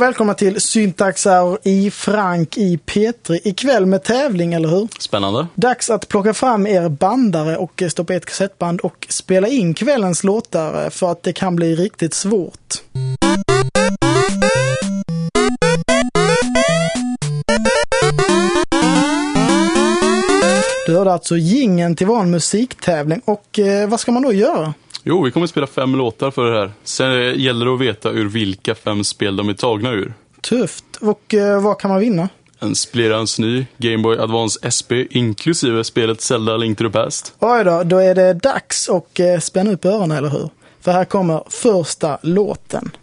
och välkomna till Syntaxar i Frank i P3. Ikväll med tävling, eller hur? Spännande. Dags att plocka fram er bandare och stoppa ett kassettband och spela in kvällens låtar för att det kan bli riktigt svårt. Du hörde alltså jingeln till vår musiktävling och vad ska man då göra? Jo, vi kommer att spela 5 låtar för det här. Sen gäller det att veta ur vilka 5 spel de är tagna ur. Tufft. Och vad kan man vinna? En splirrans ny Game Boy Advance SP inklusive spelet Zelda Link to the Past. Oj då är det dags att spänna upp öronen, eller hur? För här kommer första låten.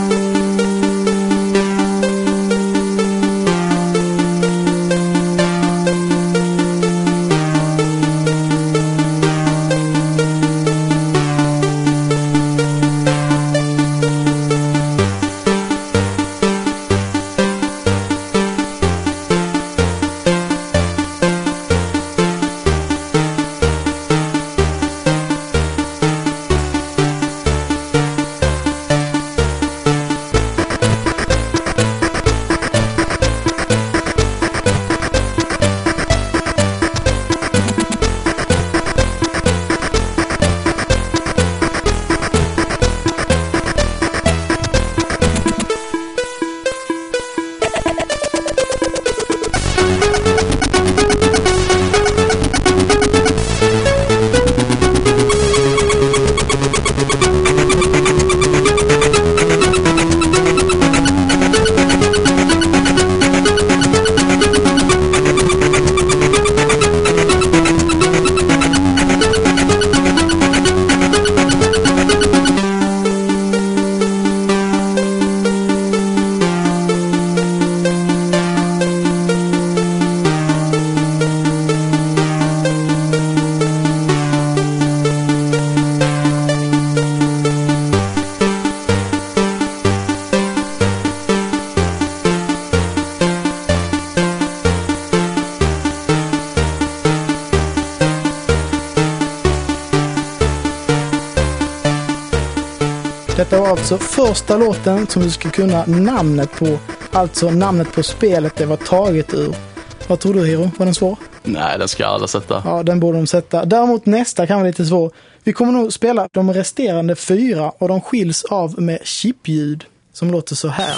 Detta var alltså första låten som du ska kunna namnet på. Alltså namnet på spelet det var taget ur. Vad tror du, Hero? Var den svår? Nej, den ska alla sätta. Ja, den borde de sätta. Däremot nästa kan vara lite svår. Vi kommer nog spela de resterande 4 och de skiljs av med chipljud som låter så här.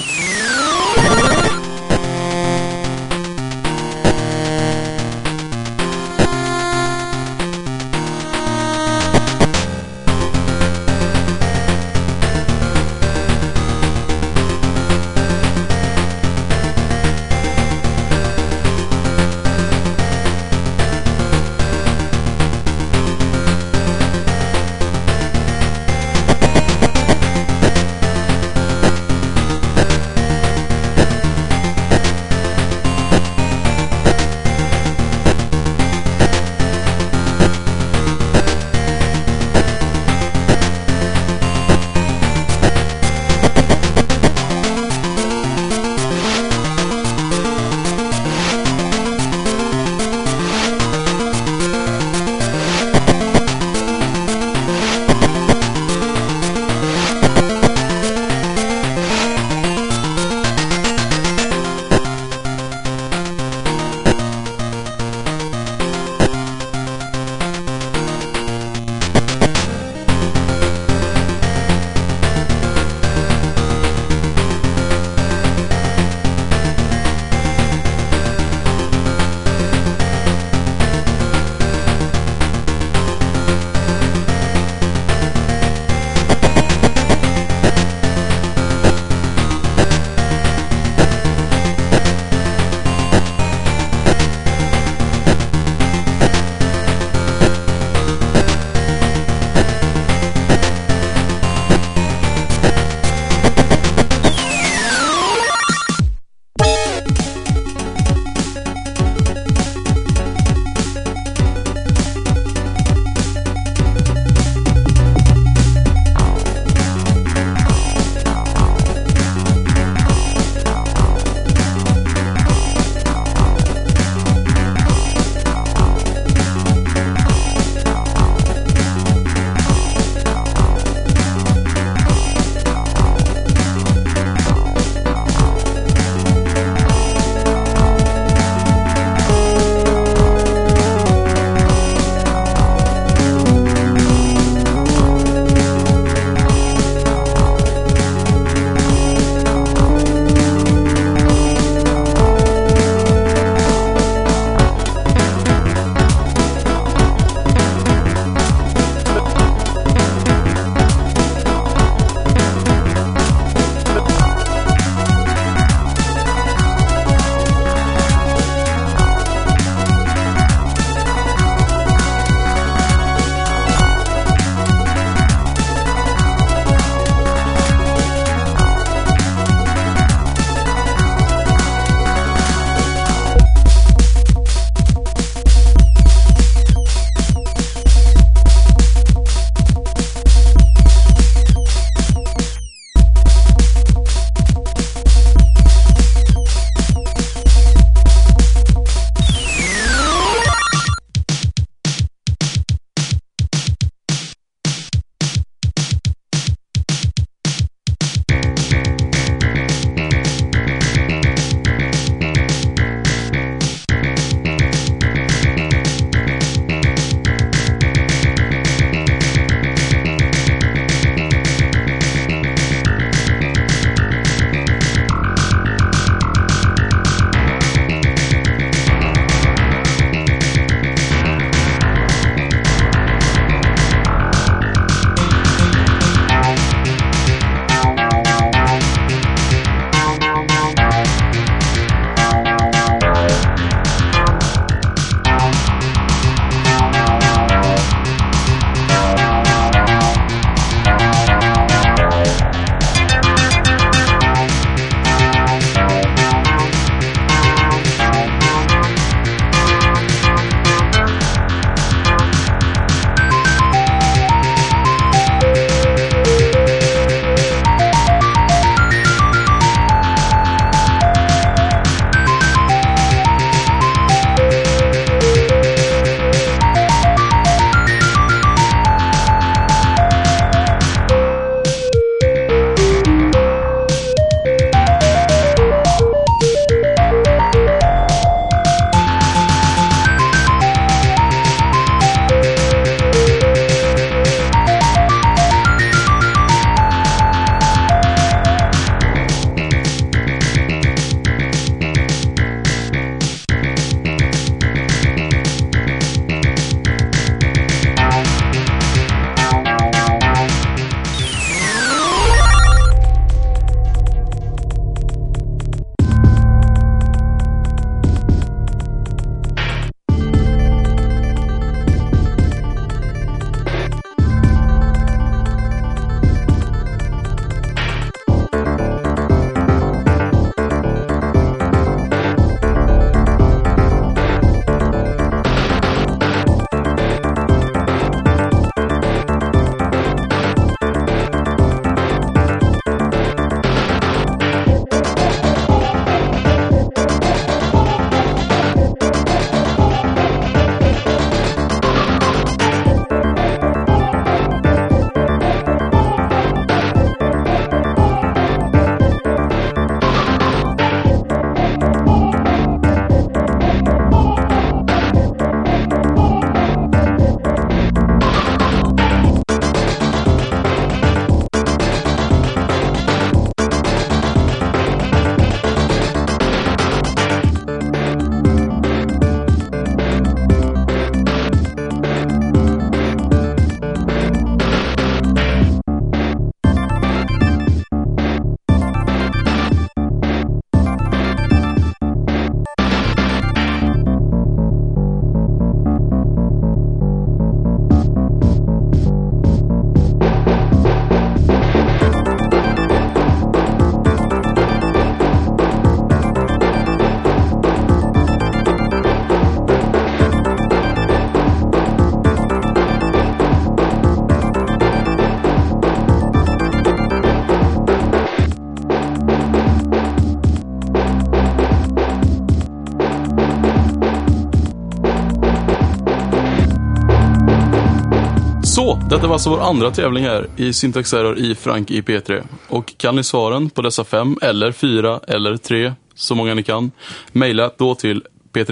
Så, detta var alltså vår andra tävling här i Syntax Error i Frank i P3. Och kan ni svaren på dessa 5 eller 4 eller 3, så många ni kan, mejla då till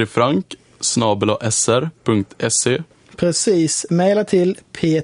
p3frank@sr.se. Precis, mejla till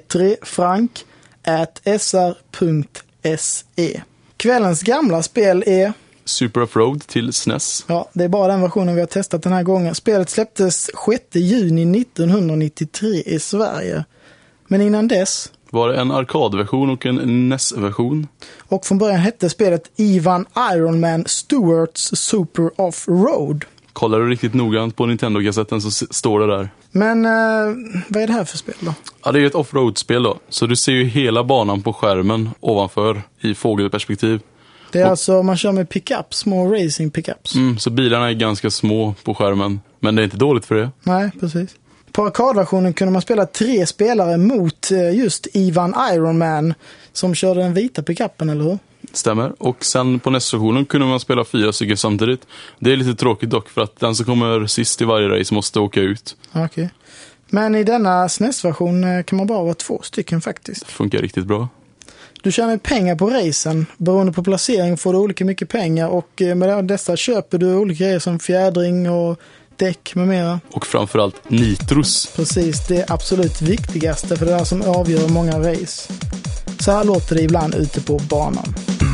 p3frank@sr.se. Kvällens gamla spel är Super Offroad till SNES. Ja, det är bara den versionen vi har testat den här gången. Spelet släpptes 6 juni 1993 i Sverige. Men innan dess var det en arkadversion och en NES-version. Och från början hette spelet Ivan Iron Man Stewart's Super Off-Road. Kollar du riktigt noggrant på Nintendo-kassetten så står det där. Men vad är det här för spel då? Ja, det är ju ett offroad-spel då. Så du ser ju hela banan på skärmen ovanför i fågelperspektiv. Det är alltså, man kör med pickups, små racing pickups. Så bilarna är ganska små på skärmen. Men det är inte dåligt för det. Nej, precis. På arkadversionen kunde man spela 3 spelare mot just Ivan Iron Man som körde den vita pickuppen, eller hur? Stämmer. Och sen på nästa-versionen kunde man spela 4 stycken samtidigt. Det är lite tråkigt dock för att den som kommer sist i varje race måste åka ut. Okej. Men i denna SNES-version kan man bara vara 2 stycken faktiskt. Det funkar riktigt bra. Du tjänar pengar på racen. Beroende på placering får du olika mycket pengar och med dessa köper du olika grejer som fjädring och däck med mera. Och framförallt nitros. Precis, det är absolut viktigaste för det är som avgör många race. Så här låter det ibland ute på banan.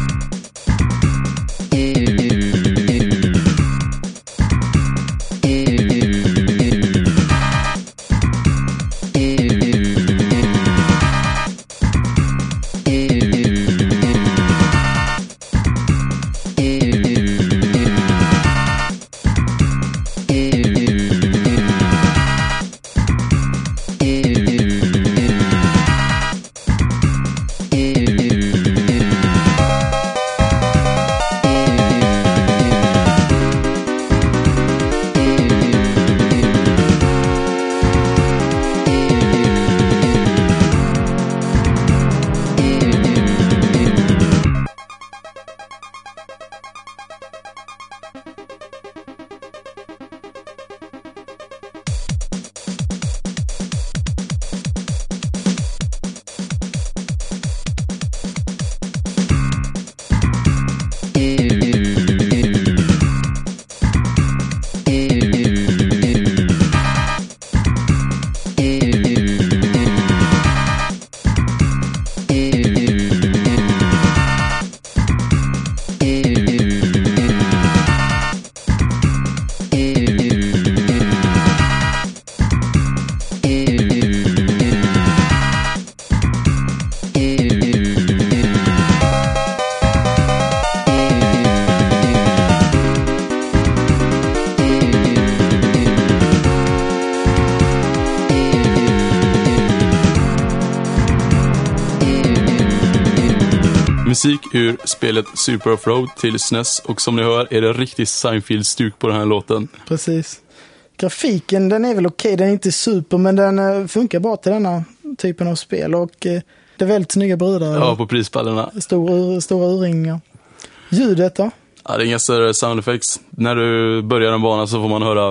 Musik ur spelet Super Offroad till SNES och som ni hör är det riktigt Seinfeld-stuk på den här låten. Precis. Grafiken den är väl okej, den är inte super men den funkar bra till denna typen av spel och det är väldigt snygga brudar. Ja, på prispallerna. Stora urringningar. Ljudet då? Ja, det är inga större sound effects. När du börjar en bana så får man höra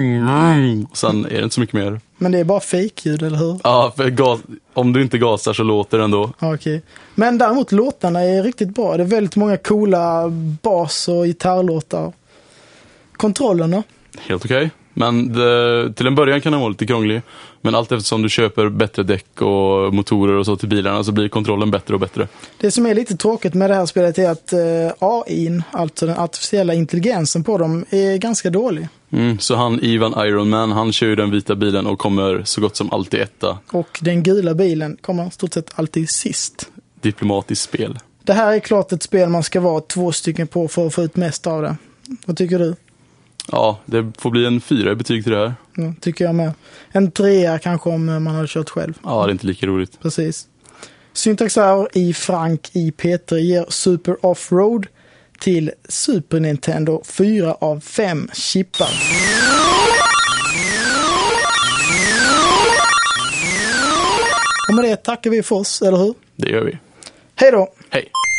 och sen är det inte så mycket mer. Men det är bara fake-ljud, eller hur? Ja, för om du inte gasar så låter det ändå. Okej. Men däremot låtarna är riktigt bra. Det är väldigt många coola bas- och gitarrlåtar. Kontrollen då? Helt okej. Men till en början kan den vara lite krånglig. Men allt eftersom du köper bättre däck och motorer och så till bilarna så blir kontrollen bättre och bättre. Det som är lite tråkigt med det här spelet är att AI:n, alltså den artificiella intelligensen på dem, är ganska dålig. Så han, Ivan Iron Man, han kör ju den vita bilen och kommer så gott som alltid etta. Och den gula bilen kommer stort sett alltid sist. Diplomatiskt spel. Det här är klart ett spel man ska vara 2 stycken på för att få ut mest av det. Vad tycker du? Ja, det får bli en 4 i betyg till det här. Ja, tycker jag med. En 3 kanske om man har kört själv. Ja, det är inte lika roligt. Precis. Syntax Error i Frank i P3 ger Super Offroad till Super Nintendo 4 av 5 chippar. Och med det tackar vi för oss, eller hur? Det gör vi. Hej då! Hej!